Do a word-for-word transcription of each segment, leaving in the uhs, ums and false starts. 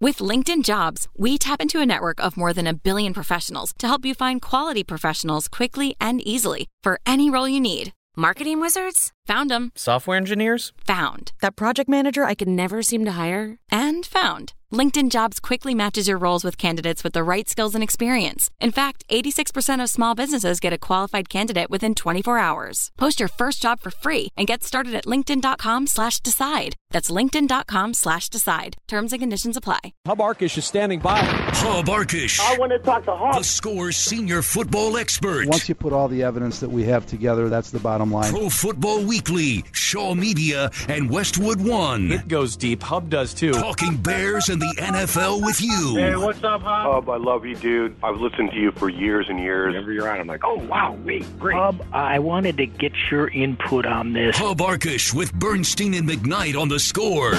With LinkedIn Jobs, we tap into a network of more than a billion professionals to help you find quality professionals quickly and easily for any role you need. Marketing wizards? Found them. Software engineers? Found. That project manager I could never seem to hire? And found. LinkedIn Jobs quickly matches your roles with candidates with the right skills and experience. In fact, eighty-six percent of small businesses get a qualified candidate within twenty-four hours. Post your first job for free and get started at linkedin.com slash decide. That's linkedin.com slash decide. Terms and conditions apply. Hub Arkush is standing by. Hub Arkush. I want to talk to Hub. The Score's senior football expert. Once you put all the evidence that we have together, that's the bottom line. Pro Football Weekly, Shaw Media, and Westwood One. It goes deep. Hub does too. Talking Bears and the N F L with you. Hey, what's up, Hub? Hub, I love you, dude. I've listened to you for years and years. Whenever you're on, I'm like, oh, wow, me, great. Hub, I wanted to get your input on this. Hub Arkush with Bernstein and McKnight on The Score.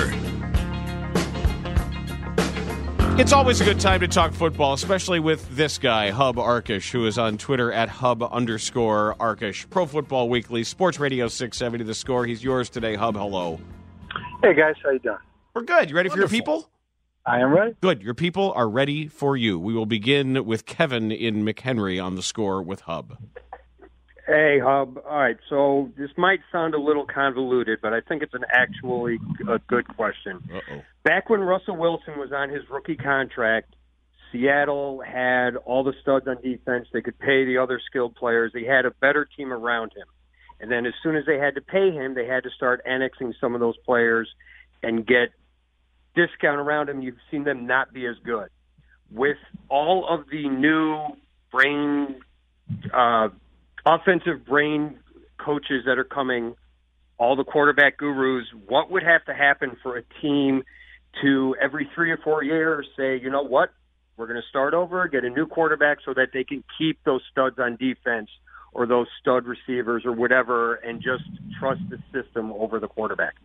It's always a good time to talk football, especially with this guy, Hub Arkush, who is on Twitter at Hub underscore Arkush. Pro Football Weekly, Sports Radio six seventy, The Score. He's yours today. Hub, hello. Hey, guys. How you doing? We're good. You ready Wonderful. for your people? I am ready. Good. Your people are ready for you. We will begin with Kevin in McHenry on The Score with Hub. Hey, Hub. All right, so this might sound a little convoluted, but I think it's an actually a good question. Uh-oh. Back when Russell Wilson was on his rookie contract, Seattle had all the studs on defense. They could pay the other skilled players. They had a better team around him. And then as soon as they had to pay him, they had to start annexing some of those players and get discount around him. You've seen them not be as good. With all of the new brain uh offensive brain coaches that are coming, all the quarterback gurus, what would have to happen for a team to every three or four years say, you know what, we're going to start over, get a new quarterback so that they can keep those studs on defense or those stud receivers or whatever and just trust the system over the quarterback?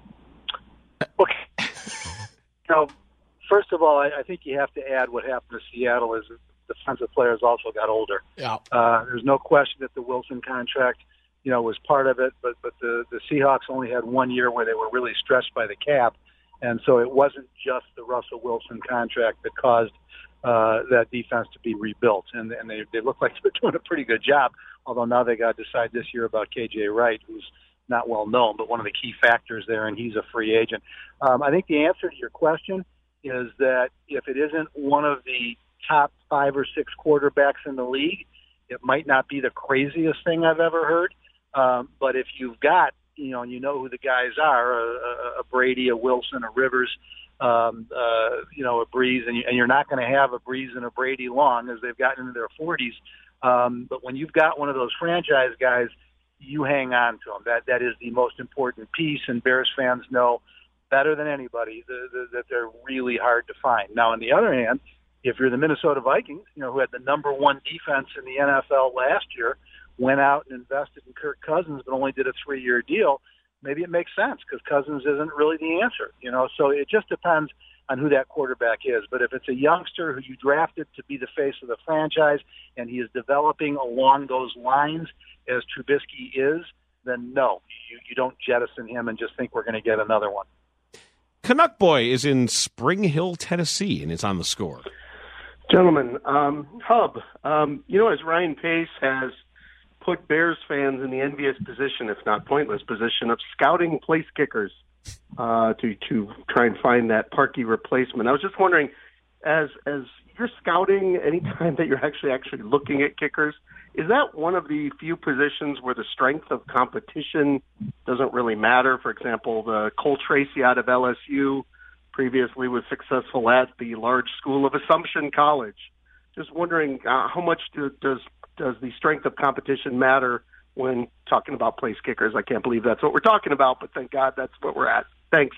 Okay. Now, first of all, I, I think you have to add what happened to Seattle is defensive players also got older. Yeah. Uh, there's no question that the Wilson contract, you know, was part of it, but but the, the Seahawks only had one year where they were really stretched by the cap, and so it wasn't just the Russell Wilson contract that caused uh, that defense to be rebuilt, and, and they, they look like they're doing a pretty good job, although now they got to decide this year about K J Wright, who's not well known, but one of the key factors there, and he's a free agent. Um, I think the answer to your question is that if it isn't one of the top five or six quarterbacks in the league, it might not be the craziest thing I've ever heard. Um, but if you've got, you know, and you know who the guys are, a, a, a Brady, a Wilson, a Rivers, um, uh, you know, a Breeze, and, you, and you're not going to have a Breeze and a Brady long as they've gotten into their forties. Um, but when you've got one of those franchise guys, you hang on to them. That that is the most important piece, and Bears fans know better than anybody the, the, that they're really hard to find. Now, on the other hand, if you're the Minnesota Vikings, you know, who had the number one defense in the N F L last year, went out and invested in Kirk Cousins, but only did a three-year deal, maybe it makes sense because Cousins isn't really the answer, you know. So it just depends on who that quarterback is. But if it's a youngster who you drafted to be the face of the franchise and he is developing along those lines as Trubisky is, then no, you, you don't jettison him and just think we're going to get another one. Canuck Boy is in Spring Hill, Tennessee, and it's on The Score. Gentlemen, um, Hub, um, you know, as Ryan Pace has put Bears fans in the envious position, if not pointless position, of scouting place kickers uh, to to try and find that Parkey replacement. I was just wondering, as as you're scouting, any time that you're actually actually looking at kickers, is that one of the few positions where the strength of competition doesn't really matter? For example, the Cole Tracy out of L S U previously was successful at the large school of Assumption College. Just wondering uh, how much do, does does the strength of competition matter when talking about place kickers? I can't believe that's what we're talking about, but thank God that's what we're at. Thanks.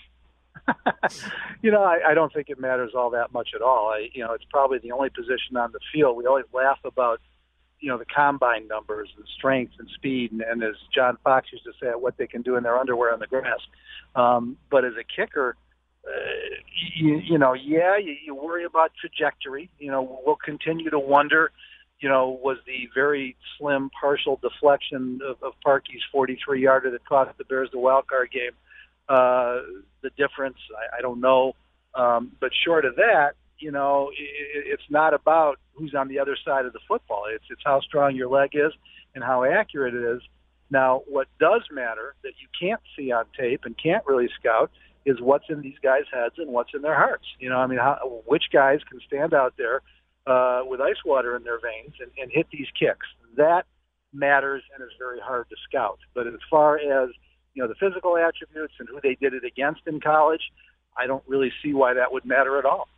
you know, I, I don't think it matters all that much at all. I, you know, it's probably the only position on the field. We always laugh about, you know, the combine numbers and strength and speed, and, and as John Fox used to say, what they can do in their underwear on the grass. Um, but as a kicker, Uh, you, you know, yeah, you, you worry about trajectory. You know, we'll continue to wonder, you know, was the very slim partial deflection of, of Parkey's forty-three yarder that cost the Bears the wild card game uh, the difference? I, I don't know. Um, but short of that, you know, it, it's not about who's on the other side of the football. It's it's how strong your leg is and how accurate it is. Now, what does matter that you can't see on tape and can't really scout is what's in these guys' heads and what's in their hearts. You know, I mean, how, which guys can stand out there uh, with ice water in their veins and, and hit these kicks. That matters and is very hard to scout. But as far as, you know, the physical attributes and who they did it against in college, I don't really see why that would matter at all.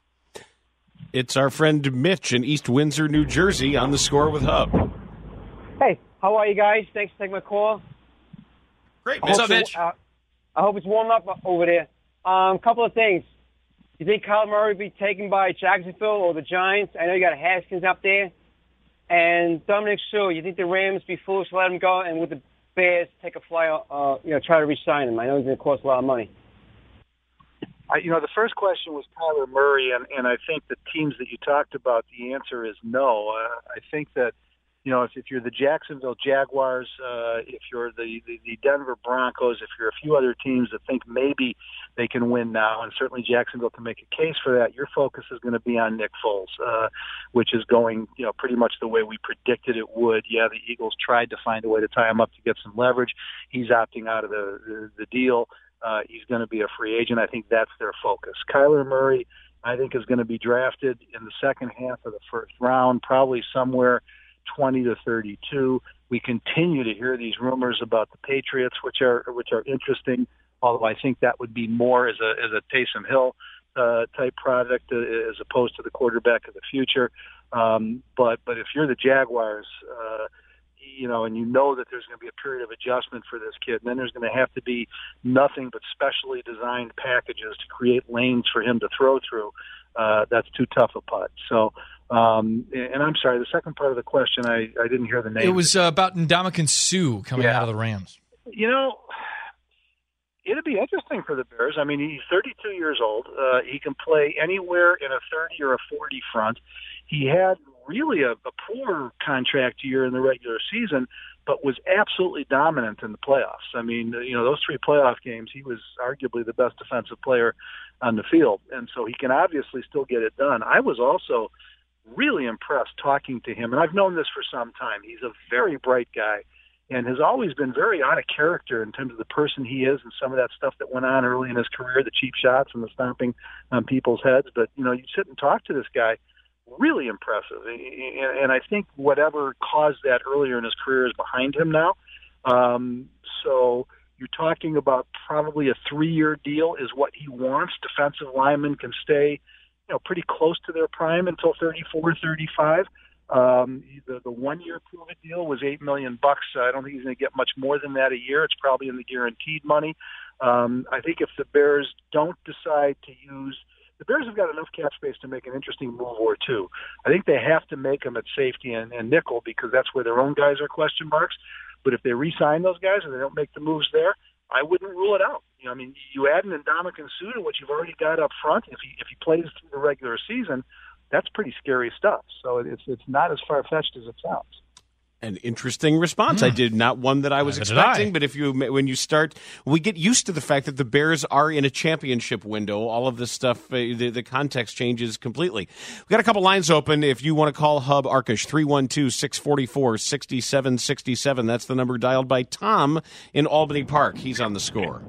It's our friend Mitch in East Windsor, New Jersey, on the Score with Hub. Hey, how are you guys? Thanks for taking my call. Great. What's up, Mitch? Uh, I hope it's warm up over there. A um, couple of things. You think Kyler Murray will be taken by Jacksonville or the Giants? I know you got Haskins up there. And Dominic Sue, you think the Rams be foolish to let him go, and would the Bears take a flyer, uh, you know, try to re-sign him? I know he's going to cost a lot of money. I, you know, the first question was Kyler Murray, and, and I think the teams that you talked about, the answer is no. Uh, I think that, you know, if, if you're the Jacksonville Jaguars, uh, if you're the, the, the Denver Broncos, if you're a few other teams that think maybe they can win now, and certainly Jacksonville can make a case for that, your focus is going to be on Nick Foles, uh, which is going, you know, pretty much the way we predicted it would. Yeah, the Eagles tried to find a way to tie him up to get some leverage. He's opting out of the, the, the deal. Uh, he's going to be a free agent. I think that's their focus. Kyler Murray, I think, is going to be drafted in the second half of the first round, probably somewhere twenty to thirty-two. We continue to hear these rumors about the Patriots, which are which are interesting. Although I think that would be more as a as a Taysom Hill uh, type product uh, as opposed to the quarterback of the future. Um, but but if you're the Jaguars, uh, you know, and you know that there's going to be a period of adjustment for this kid, and then there's going to have to be nothing but specially designed packages to create lanes for him to throw through. Uh, that's too tough a putt. So. Um, and I'm sorry, the second part of the question, I, I didn't hear the name. It was uh, about Ndamukong Suh coming yeah. out of the Rams. You know, it'd be interesting for the Bears. I mean, he's thirty-two years old. Uh, he can play anywhere in a thirty or a forty front. He had really a, a poor contract year in the regular season, but was absolutely dominant in the playoffs. I mean, you know, those three playoff games, he was arguably the best defensive player on the field. And so he can obviously still get it done. I was also really impressed talking to him, and I've known this for some time. He's a very bright guy and has always been very out of character in terms of the person he is and some of that stuff that went on early in his career, the cheap shots and the stomping on people's heads. But, you know, you sit and talk to this guy, really impressive. And I think whatever caused that earlier in his career is behind him now. Um, so you're talking about probably a three-year deal is what he wants. Defensive linemen can stay You know, pretty close to their prime until thirty-four, thirty-five. Um, the, the one-year prove-it deal was eight million bucks. I don't think he's going to get much more than that a year. It's probably in the guaranteed money. Um, I think if the Bears don't decide to use, the Bears have got enough cap space to make an interesting move or two. I think they have to make them at safety and, and nickel because that's where their own guys are question marks. But if they re-sign those guys and they don't make the moves there, I wouldn't rule it out. You know, I mean, you add an Ndamukong Suh to what you've already got up front. If he if he plays through the regular season, that's pretty scary stuff. So it's it's not as far fetched as it sounds. An interesting response. Hmm. I did not one that I was Neither expecting, but if you when you start, we get used to the fact that the Bears are in a championship window. All of this stuff, uh, the, the context changes completely. We've got a couple lines open. If you want to call Hub Arkush, three one two, six four four, six seven six seven. That's the number dialed by Tom in Albany Park. He's on the Score.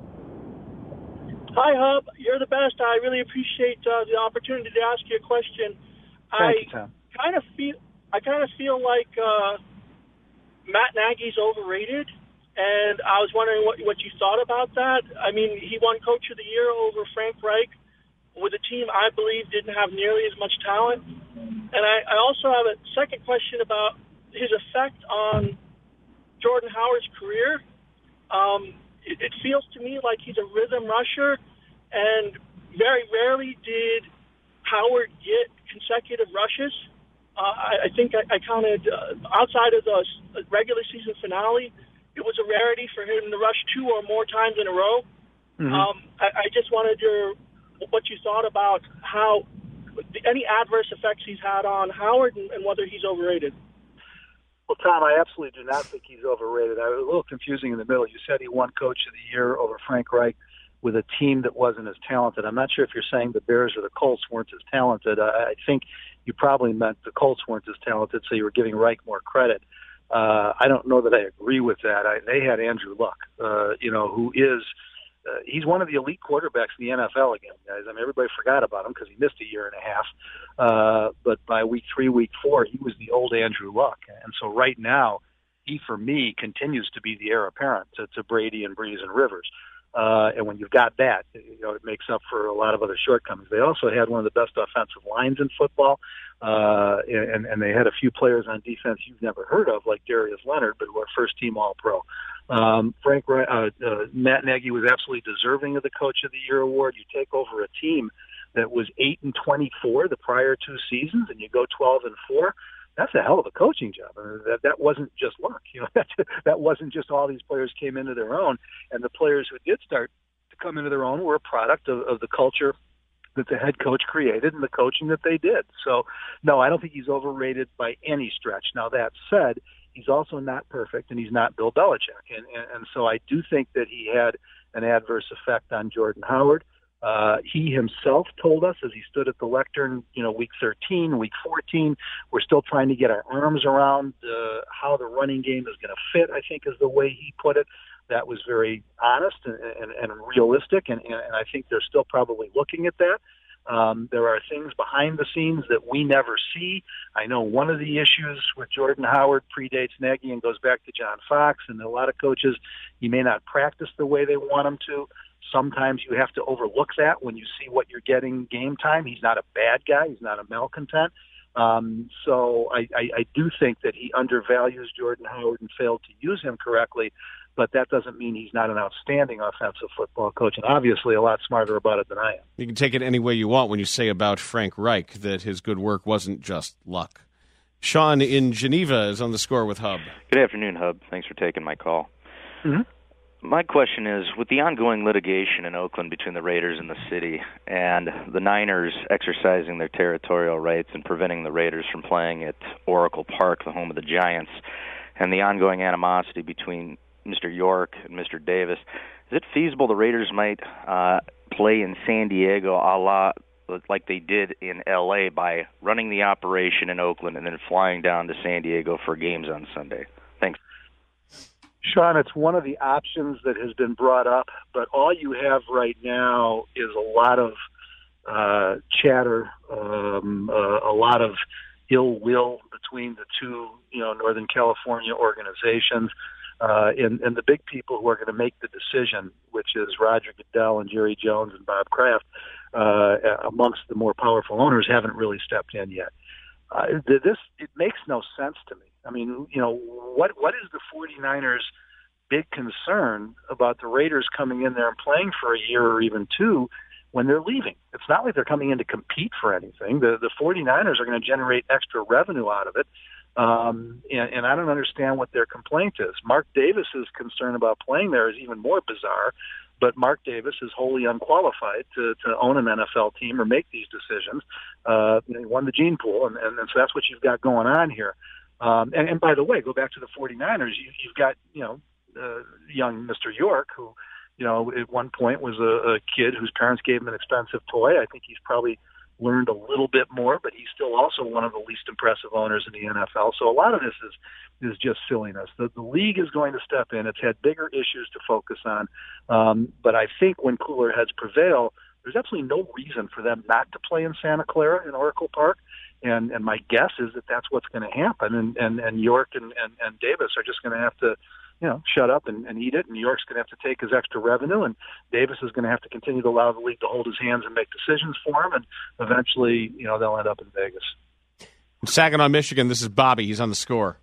Hi, Hub. You're the best. I really appreciate uh, the opportunity to ask you a question. Thank I you, Tom. kind of feel I kind of feel like uh, Matt Nagy's overrated, and I was wondering what what you thought about that. I mean, he won Coach of the Year over Frank Reich with a team I believe didn't have nearly as much talent. And I, I also have a second question about his effect on Jordan Howard's career. Um, it, it feels to me like he's a rhythm rusher, and very rarely did Howard get consecutive rushes. Uh, I, I think I, I counted, uh, outside of the regular season finale, it was a rarity for him to rush two or more times in a row. Mm-hmm. Um, I, I just wanted your what you thought about how any adverse effects he's had on Howard and, and whether he's overrated. Well, Tom, I absolutely do not think he's overrated. I was a little confusing in the middle. You said he won Coach of the Year over Frank Reich. with a team that wasn't as talented. I'm not sure if you're saying the Bears or the Colts weren't as talented. I, I think you probably meant the Colts weren't as talented, so you were giving Reich more credit. Uh, I don't know that I agree with that. I, they had Andrew Luck, uh, you know, who is uh, he's one of the elite quarterbacks in the N F L again, guys. I mean, everybody forgot about him because he missed a year and a half. Uh, but by week three, week four, he was the old Andrew Luck. And so right now, he, for me, continues to be the heir apparent to, to Brady and Breeze and Rivers. Uh, and when you've got that, you know, it makes up for a lot of other shortcomings. They also had one of the best offensive lines in football, uh, and, and they had a few players on defense you've never heard of, like Darius Leonard, but who are first-team All-Pro. Um, Frank, uh, uh, Matt Nagy was absolutely deserving of the Coach of the Year award. You take over a team that was eight and twenty-four the prior two seasons, and you go twelve and four. That's a hell of a coaching job. I mean, that that wasn't just luck. You know, that that wasn't just all these players came into their own, and the players who did start to come into their own were a product of, of the culture that the head coach created and the coaching that they did. So, no, I don't think he's overrated by any stretch. Now, that said, he's also not perfect, and he's not Bill Belichick, and and, and so I do think that he had an adverse effect on Jordan Howard. Uh, he himself told us as he stood at the lectern, you know, week thirteen, week fourteen, we're still trying to get our arms around uh, how the running game is going to fit, I think is the way he put it. That was very honest and, and, and realistic, and, and I think they're still probably looking at that. Um, there are things behind the scenes that we never see. I know one of the issues with Jordan Howard predates Nagy and goes back to John Fox, and a lot of coaches, he may not practice the way they want him to. Sometimes you have to overlook that when you see what you're getting game time. He's not a bad guy. He's not a malcontent. Um, so I, I, I do think that he undervalues Jordan Howard and failed to use him correctly, but that doesn't mean he's not an outstanding offensive football coach, and obviously a lot smarter about it than I am. You can take it any way you want when you say about Frank Reich that his good work wasn't just luck. Sean in Geneva is on the score with Hub. Good afternoon, Hub. Thanks for taking my call. Mm-hmm. My question is, with the ongoing litigation in Oakland between the Raiders and the city, and the Niners exercising their territorial rights and preventing the Raiders from playing at Oracle Park, the home of the Giants, and the ongoing animosity between Mister York and Mister Davis, is it feasible the Raiders might uh, play in San Diego a la like they did in L A by running the operation in Oakland and then flying down to San Diego for games on Sunday? Thanks. Sean, it's one of the options that has been brought up, but all you have right now is a lot of uh, chatter, um, uh, a lot of ill will between the two, you know, Northern California organizations, uh, and, and the big people who are going to make the decision, which is Roger Goodell and Jerry Jones and Bob Kraft, uh, amongst the more powerful owners, haven't really stepped in yet. Uh, this it makes no sense to me. I mean, you know, what what is the 49ers' big concern about the Raiders coming in there and playing for a year or even two when they're leaving? It's not like they're coming in to compete for anything. The the 49ers are going to generate extra revenue out of it, um, and, and I don't understand what their complaint is. Mark Davis's concern about playing there is even more bizarre, but Mark Davis is wholly unqualified to, to own an N F L team or make these decisions. Uh, he won the gene pool, and, and, and so that's what you've got going on here. Um, and, and by the way, go back to the 49ers. You, you've got, you know, uh, young Mister York, who, you know, at one point was a, a kid whose parents gave him an expensive toy. I think he's probably learned a little bit more, but he's still also one of the least impressive owners in the N F L. So a lot of this is is just silliness. The, the league is going to step in. It's had bigger issues to focus on. Um, but I think when cooler heads prevail, there's absolutely no reason for them not to play in Santa Clara in Oracle Park. And, and my guess is that that's what's going to happen. And, and, and York and, and, and Davis are just going to have to, you know, shut up and, and eat it. And New York's going to have to take his extra revenue, and Davis is going to have to continue to allow the league to hold his hands and make decisions for him. And eventually, you know, they'll end up in Vegas. In Saginaw, Michigan, this is Bobby. He's on the score.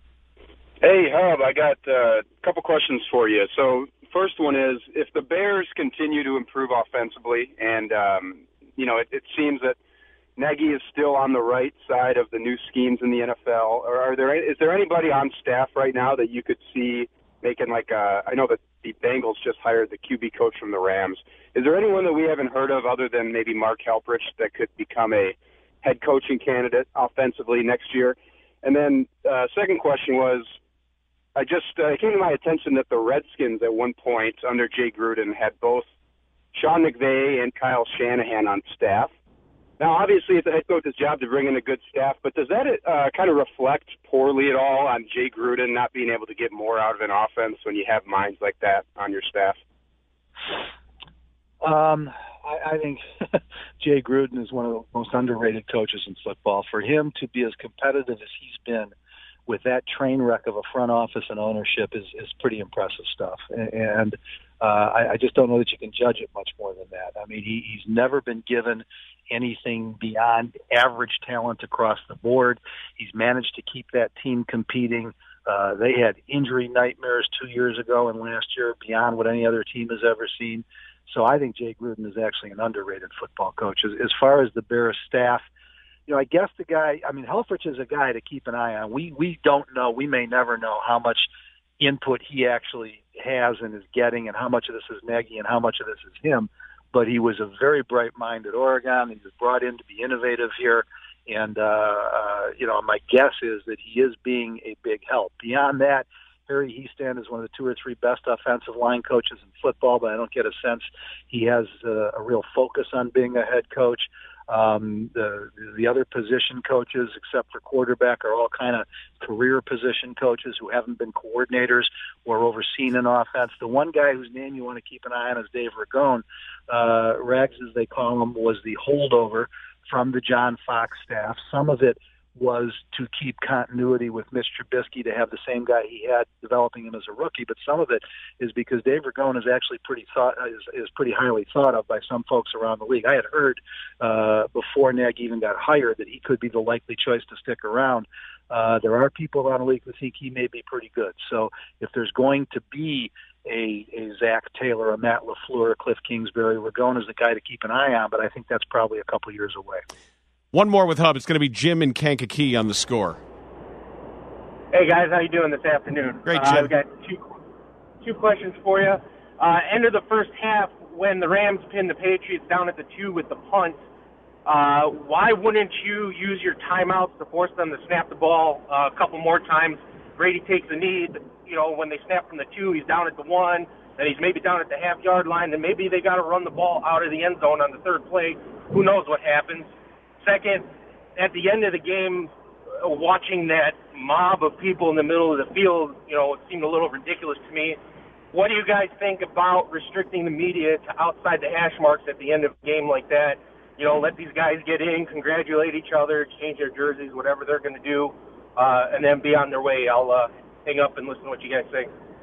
Hey, Hub, I got uh, a couple questions for you. So first one is, if the Bears continue to improve offensively, and, um, you know, it, it seems that Nagy is still on the right side of the new schemes in the N F L. Or are there is there anybody on staff right now that you could see making like a, I know that the Bengals just hired the Q B coach from the Rams. Is there anyone that we haven't heard of other than maybe Mark Helfrich that could become a head coaching candidate offensively next year? And then uh, second question was, I just uh, it came to my attention that the Redskins at one point under Jay Gruden had both Sean McVay and Kyle Shanahan on staff. Now, obviously, it's a head coach's job to bring in a good staff, but does that uh, kind of reflect poorly at all on Jay Gruden not being able to get more out of an offense when you have minds like that on your staff? Um, I, I think Jay Gruden is one of the most underrated coaches in football. For him to be as competitive as he's been with that train wreck of a front office and ownership is, is pretty impressive stuff. And, and uh, I, I just don't know that you can judge it much more than that. I mean, he, he's never been given anything beyond average talent across the board. He's managed to keep that team competing. Uh, they had injury nightmares two years ago and last year beyond what any other team has ever seen. So I think Jay Gruden is actually an underrated football coach. As, as far as the Bears staff, you know, I guess the guy, I mean, Helfrich is a guy to keep an eye on. We we don't know, we may never know how much input he actually has and is getting and how much of this is Nagy and how much of this is him. But he was a very bright mind at Oregon. He was brought in to be innovative here. And, uh, uh, you know, my guess is that he is being a big help. Beyond that, Harry Hiestand is one of the two or three best offensive line coaches in football, but I don't get a sense he has uh, a real focus on being a head coach. Um, the the other position coaches, except for quarterback, are all kind of career position coaches who haven't been coordinators or overseen an offense. The one guy whose name you want to keep an eye on is Dave Ragone. Uh, Rags, as they call him, was the holdover from the John Fox staff. Some of it was to keep continuity with Mitch Trubisky, to have the same guy he had developing him as a rookie, but some of it is because Dave Ragone is actually pretty thought is, is pretty highly thought of by some folks around the league. I had heard uh, before Nagy even got hired that he could be the likely choice to stick around. Uh, there are people around the league who think he may be pretty good. So if there's going to be a, a Zach Taylor, a Matt LaFleur, Cliff Kingsbury, Ragone is the guy to keep an eye on, but I think that's probably a couple years away. One more with Hub. It's going to be Jim in Kankakee on the score. Hey, guys. How you doing this afternoon? Great, Jim. Uh, I've got two, two questions for you. Uh, end of the first half, when the Rams pinned the Patriots down at the two with the punt, uh, why wouldn't you use your timeouts to force them to snap the ball uh, a couple more times? Brady takes a knee. You know, when they snap from the two, he's down at the one. Then he's maybe down at the half-yard line. Then maybe they got to run the ball out of the end zone on the third play. Who knows what happens? Second, at the end of the game, uh, watching that mob of people in the middle of the field, you know, it seemed a little ridiculous to me. What do you guys think about restricting the media to outside the hash marks at the end of a game like that? You know, let these guys get in, congratulate each other, exchange their jerseys, whatever they're going to do, uh, and then be on their way. I'll uh, hang up and listen to what you guys say.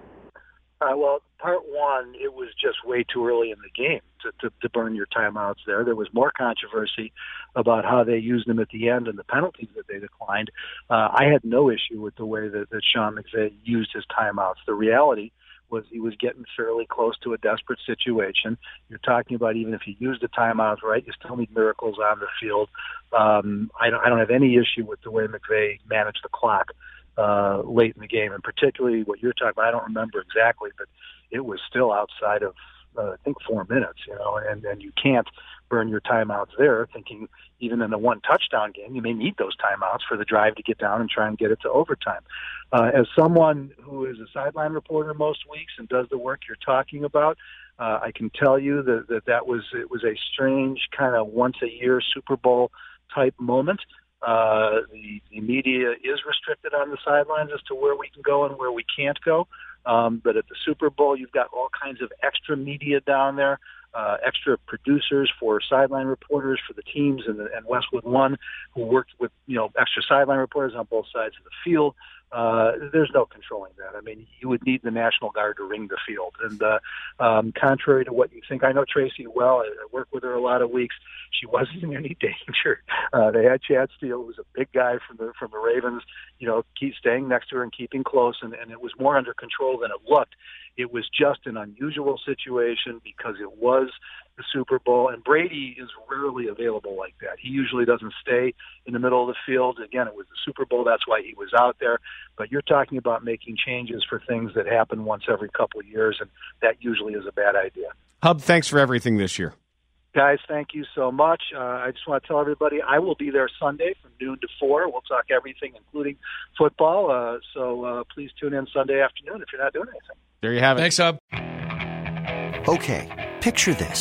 Uh, well, part one, it was just way too early in the game to, to, to burn your timeouts there. There was more controversy about how they used them at the end and the penalties that they declined. Uh, I had no issue with the way that, that Sean McVay used his timeouts. The reality was he was getting fairly close to a desperate situation. You're talking about even if you use the timeouts right, you still need miracles on the field. Um, I, don't, I don't have any issue with the way McVay managed the clock uh, late in the game, and particularly what you're talking about. I don't remember exactly, but it was still outside of, uh, I think, four minutes, you know, and, and you can't burn your timeouts there, thinking even in a one touchdown game, you may need those timeouts for the drive to get down and try and get it to overtime. Uh, as someone who is a sideline reporter most weeks and does the work you're talking about, uh, I can tell you that, that that was, it was a strange kind of once a year Super Bowl type moment. Uh, the, the media is restricted on the sidelines as to where we can go and where we can't go. Um, but at the Super Bowl, you've got all kinds of extra media down there, uh, extra producers for sideline reporters for the teams, and, and Westwood One, who worked with, you know, extra sideline reporters on both sides of the field. Uh, there's no controlling that. I mean, you would need the National Guard to ring the field. And uh, um, contrary to what you think, I know Tracy well. I, I worked with her a lot of weeks. She wasn't in any danger. Uh, they had Chad Steele, who was a big guy from the from the Ravens, you know, keep staying next to her and keeping close, and, and it was more under control than it looked. It was just an unusual situation because it was the Super Bowl, and Brady is rarely available like that. He usually doesn't stay in the middle of the field. Again, it was the Super Bowl. That's why he was out there. But you're talking about making changes for things that happen once every couple of years, and that usually is a bad idea. Hub, thanks for everything this year. Guys, thank you so much. Uh, I just want to tell everybody I will be there Sunday from noon to four. We'll talk everything, including football. Uh, so uh, please tune in Sunday afternoon if you're not doing anything. There you have it. Thanks, Hub. Okay, picture this.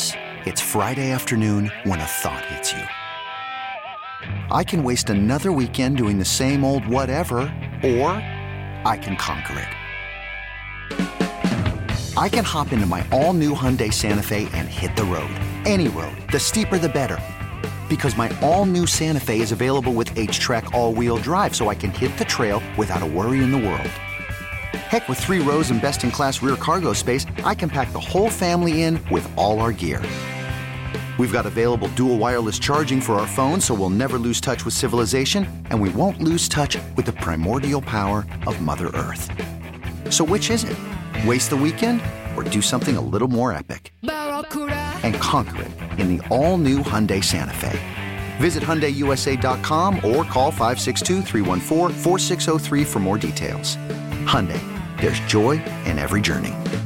It's Friday afternoon when a thought hits you. I can waste another weekend doing the same old whatever, or I can conquer it. I can hop into my all-new Hyundai Santa Fe and hit the road. Any road. The steeper, the better. Because my all-new Santa Fe is available with H-Track all-wheel drive, so I can hit the trail without a worry in the world. Heck, with three rows and best-in-class rear cargo space, I can pack the whole family in with all our gear. We've got available dual wireless charging for our phones, so we'll never lose touch with civilization, and we won't lose touch with the primordial power of Mother Earth. So which is it? Waste the weekend or do something a little more epic? And conquer it in the all-new Hyundai Santa Fe. Visit Hyundai U S A dot com or call five six two, three one four, four six zero three for more details. Hyundai, there's joy in every journey.